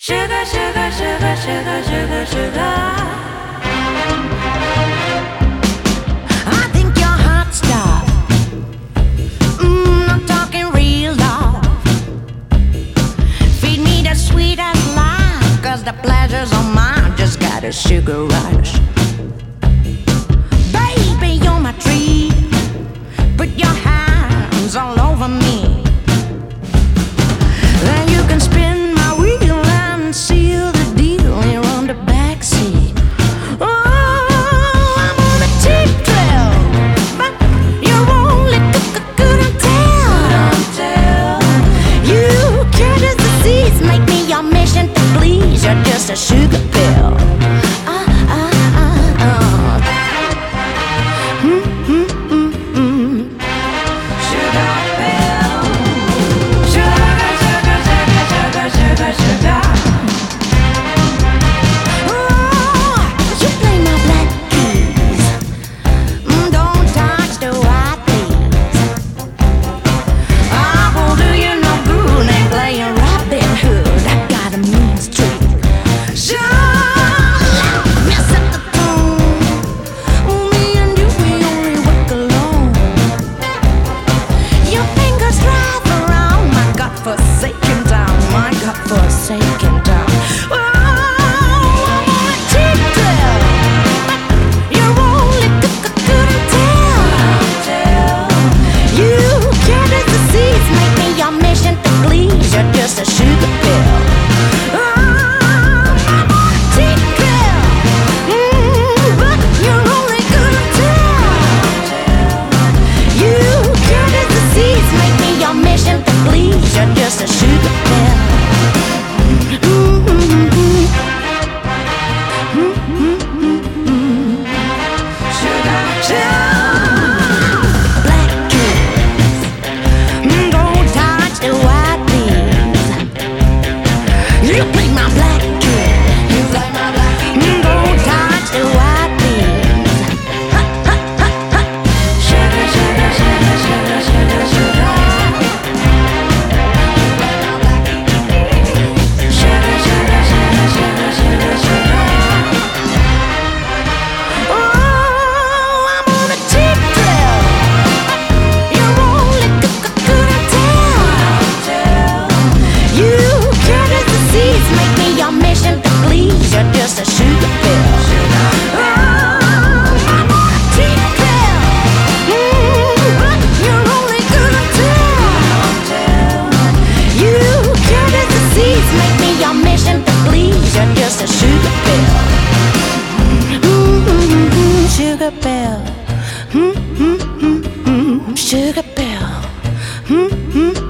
Sugar, sugar, sugar, sugar, sugar, sugar. I think your heart stopped. I'm talking real love. Feed me that sweet as life, 'cause the pleasures of mine just got a sugar rush. Baby, you're my treat. Put your hands all over me. Then you can spin my wheel and seal the deal here on the backseat. Oh, I'm on a cheap trail, but you're only couldn't tell. You careless disease make me your mission to please. You're just a sugar pill. Forsaken down. Oh, I'm on a cheap trail, but you're only couldn't tell. You careless disease make me your mission to please. You're just a sugar pill. Oh, I'm on a cheap trail, but you're only couldn't tell. You careless disease make me your mission to please. You're just a sugar pill. You play my black kid. You play my black kid. Don't touch the white beans. Ha, ha, ha, ha. Sugar, sugar, sugar, sugar, sugar, sugar. You play my black kid. Sugar, sugar, sugar, sugar, sugar, sugar. Oh, I'm on a cheap trail. You're only couldn't tell. You careless disease make me your mission to please. You're just a sugar pill. Oh, I'm on a cheap pill, but you're only couldn't tell. You careless disease make me your mission to please. You're just a sugar pill. Sugar pill. Sugar pill.